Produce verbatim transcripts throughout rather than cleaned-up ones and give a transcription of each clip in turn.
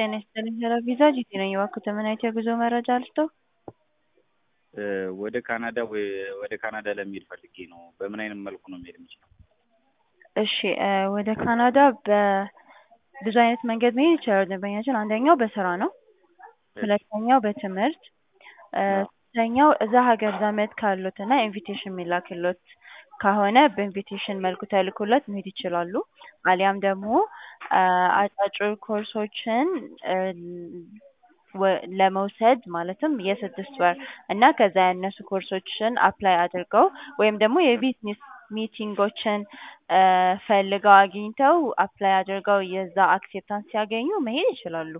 ጤና ይስጥልኝ ቪዛ ጂቲ ነኝ። እባክዎ ምን አይነት የጉዞ መረጃ ልስጥዎ? ወደ ካናዳ ወደ ካናዳ ለመሄድ ፈልጌ ነው። በምን አይነት መልኩ ነው መሄድ የምችለው? እሺ ወደ ካናዳ በብዙ አይነት መንገድ መሄድ ይቻላል ደንበኛችን። አንደኛው በስራ ነው። ሁለተኛው በትምህርት፣ ሶስተኛው እዛ ሀገር ዘመድ ካሎት እና ኢንቪቴሽን የሚላክሎት ከሆነ በኢንቪቴሽን መልኩ ተልኮለት መሄድ ይችላሉ። አሊያም ደግሞ አጫጭር ኮርሶችን ለመውሰድ ማለትም የስድስት ወር እና ከዛ ያነሱ ኮርሶችን አፕላይ አድርገው ወይም ደግሞ የቢዝነስ ሚቲንጎችን ፈልገው አግኝተው አፕላይ አድርገው የዛ አክሴፕታንስ ሲያገኙ መሄድ ይችላሉ።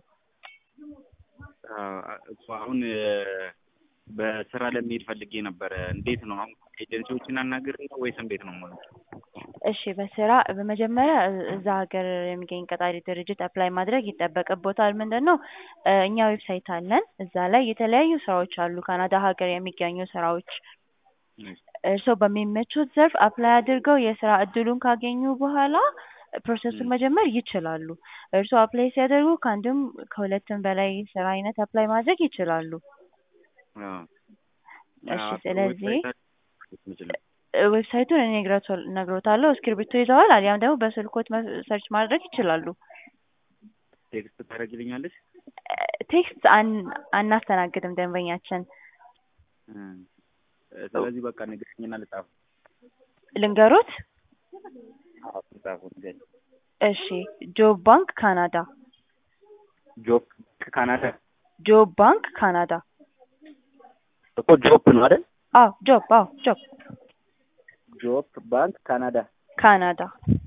አሁን በስራ ለመሄድ ፈልጌ ነበረ። እንዴት ነው አሁን ኤጀንሲዎችን አናግሬ ነው ወይስ እንዴት ነው ማለት? እሺ በስራ በመጀመሪያ እዛ ሀገር የሚገኝ ቀጣሪ ድርጅት አፕላይ ማድረግ ይጠበቅቦታል። ምንድነው እኛ ዌብሳይት አለን። እዛ ላይ የተለያዩ ስራዎች አሉ፣ ካናዳ ሀገር የሚገኙ ስራዎች። እርስዎ በሚመቹት ዘርፍ አፕላይ አድርገው የስራ እድሉን ካገኙ በኋላ ፕሮሰሱን መጀመር ይችላሉ። እርስዎ አፕላይ ሲያደርጉ ከአንድም ከሁለትም በላይ ስራ አይነት አፕላይ ማድረግ ይችላሉ። እሺ ስለዚህ ዌብሳይቱን እኔ እነግሮታለሁ። እስክሪብቶ ይዘዋል? አሊያም ደግሞ በስልኮት ሰርች ማድረግ ይችላሉ። ቴክስት ታደርጊልኛለሽ? ቴክስት አናስተናግድም ደንበኛችን። ስለዚህ በቃ ንገሪኝና ልጻፍ። ልንገሮት? አዎ ልጻፍ። እሺ ጆብ ባንክ ካናዳ። ጆብ ካናዳ። ጆብ ባንክ ካናዳ እኮ ጆብ ነው አይደል? አዎ ጆብ። አዎ ጆብ ጆብ ባንክ ካናዳ ካናዳ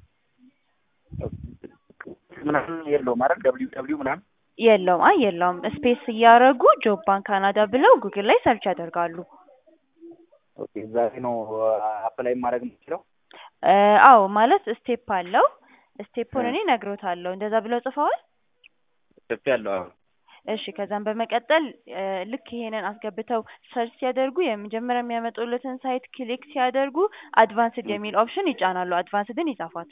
ምናምን የለውም አይደል? ደብሊው ደብሊው ምናምን የለውም። አይ የለውም። ስፔስ እያደረጉ ጆብ ባንክ ካናዳ ብለው ጉግል ላይ ሰርች ያደርጋሉ። ኦኬ እዛ ነው አፕላይ ማድረግ የምችለው? አዎ ማለት ስቴፕ አለው። ስቴፑን እኔ እነግሮታለሁ። እንደዛ ብለው ጽፈዋል? ጽፌያለሁ። አዎ እሺ ከዛም በመቀጠል ልክ ይሄንን አስገብተው ሰርች ሲያደርጉ የመጀመሪያ የሚያመጡለትን ሳይት ክሊክ ሲያደርጉ አድቫንስድ የሚል ኦፕሽን ይጫናሉ። አድቫንስድን ይጻፏት።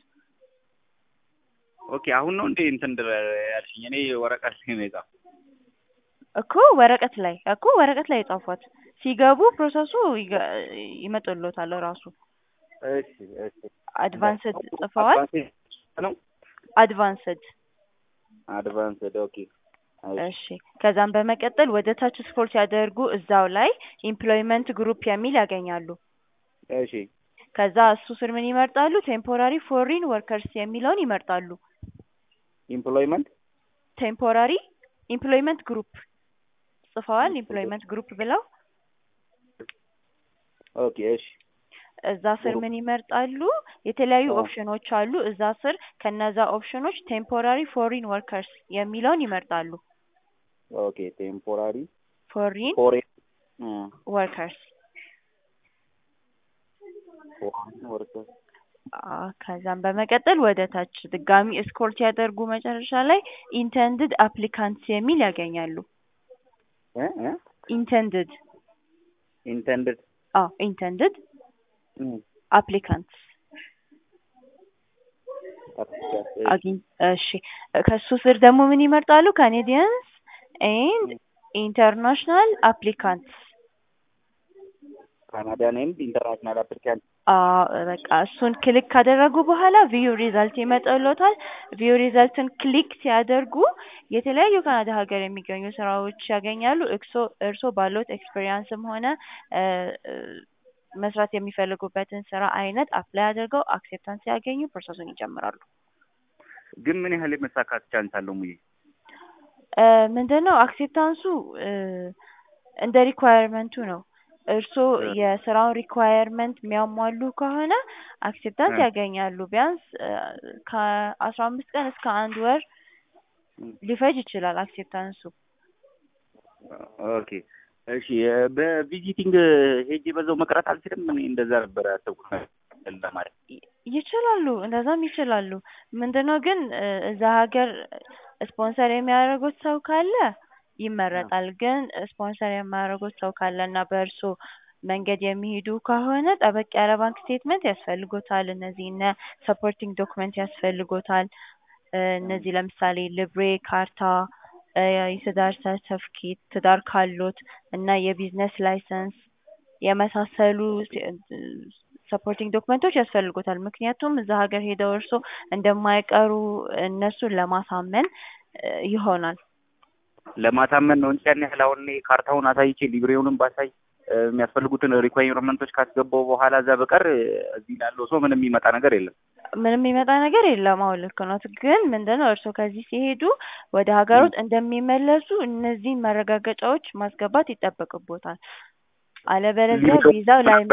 ኦኬ አሁን ነው እንዴ እንትን ያልሽኝ? እኔ ወረቀት ላይ ነው የጻፍኩት እኮ ወረቀት ላይ እኮ ወረቀት ላይ የጻፏት። ሲገቡ ፕሮሰሱ ይመጣልዎታል ራሱ። እሺ እሺ አድቫንስድ ጽፈዋል? ነው አድቫንስድ አድቫንስድ ኦኬ። እሺ ከዛም በመቀጠል ወደ ታች ስክሮል ሲያደርጉ እዛው ላይ ኢምፕሎይመንት ግሩፕ የሚል ያገኛሉ። እሺ ከዛ እሱ ስር ምን ይመርጣሉ? ቴምፖራሪ ፎሪን ወርከርስ የሚለውን ይመርጣሉ። ኢምፕሎይመንት ቴምፖራሪ ኢምፕሎይመንት ግሩፕ ጽፈዋል? ኢምፕሎይመንት ግሩፕ ብለው ኦኬ እሺ እዛ ስር ምን ይመርጣሉ? የተለያዩ ኦፕሽኖች አሉ። እዛ ስር ከነዛ ኦፕሽኖች ቴምፖራሪ ፎሪን ወርከርስ የሚለውን ይመርጣሉ። ኦኬ ቴምፖራሪ ፎሪን ፎሪን ወርከርስ ፎሪን ወርከርስ። ከዛም በመቀጠል ወደ ታች ድጋሚ ስክሮል ሲያደርጉ መጨረሻ ላይ ኢንተንድድ አፕሊካንትስ የሚል ያገኛሉ። እ እ ኢንተንድድ ኢንተንድድ አዎ ኢንተንድድ አፕሊካንትስ አግኝ እሺ ከሱ ስር ደግሞ ምን ይመርጣሉ? ካናዲያንስ ኤንድ ኢንተርናሽናል አፕሊካንትስ። ካናዲያን ኤንድ ኢንተርናሽናል አፕሊካንትስ። አዎ በቃ እሱን ክሊክ ካደረጉ በኋላ ቪው ሪዛልት ይመጣልዎታል። ቪው ሪዛልትን ክሊክ ሲያደርጉ የተለያዩ ካናዳ ሀገር የሚገኙ ስራዎች ያገኛሉ። እርሶ እርሶ ባሉት ኤክስፒሪየንስም ሆነ መስራት የሚፈልጉበትን ስራ አይነት አፕላይ አድርገው አክሴፕታንስ ሲያገኙ ፕሮሰሱን ይጀምራሉ። ግን ምን ያህል መሳካት ቻንስ አለው ሙዬ? ምንድነው አክሴፕታንሱ እንደ ሪኳየርመንቱ ነው። እርሶ የስራውን ሪኳየርመንት የሚያሟሉ ከሆነ አክሴፕታንስ ያገኛሉ። ቢያንስ ከአስራ አምስት ቀን እስከ አንድ ወር ሊፈጅ ይችላል አክሴፕታንሱ። ኦኬ እሺ በቪዚቲንግ ሄጄ በዛው መቅረት አልችልም? እኔ እንደዛ ነበር ያሰብኩት ለማለት። ይችላሉ፣ እንደዛም ይችላሉ። ምንድነው ግን እዛ ሀገር ስፖንሰር የሚያደርጉት ሰው ካለ ይመረጣል። ግን ስፖንሰር የማያደርጉት ሰው ካለ እና በእርሶ መንገድ የሚሄዱ ከሆነ ጠበቅ ያለ ባንክ ስቴትመንት ያስፈልጎታል። እነዚህ እነ ሰፖርቲንግ ዶክመንት ያስፈልጎታል። እነዚህ ለምሳሌ ልብሬ፣ ካርታ፣ እ የትዳር ሰርተፍኬት ትዳር ካሎት እና የቢዝነስ ላይሰንስ የመሳሰሉ ሰፖርቲንግ ዶክመንቶች ያስፈልጉታል። ምክንያቱም እዛ ሀገር ሄደው እርስዎ እንደማይቀሩ እነሱን ለማሳመን እ ይሆናል። ለማሳመን ነው እንጂ ያን ያህል አሁን እኔ ካርታውን አሳይቼ ሊብሬውንም ባሳይ እ የሚያስፈልጉትን ሪኳየርመንቶች ካስገባው በኋላ እዛ በቀር እ እዚህ ላለው ሰው ምንም የሚመጣ ነገር የለም። ምንም የሚመጣ ነገር የለም። አዎ ልክ ነዎት። ግን ምንድነው እርስዎ ከዚህ ሲሄዱ ወደ እ ሀገሮት እንደሚመለሱ እነዚህን ማረጋገጫዎች ማስገባት ይጠበቅብዎታል። አለበለዚያ ሊብሬው ቪዛው ላይ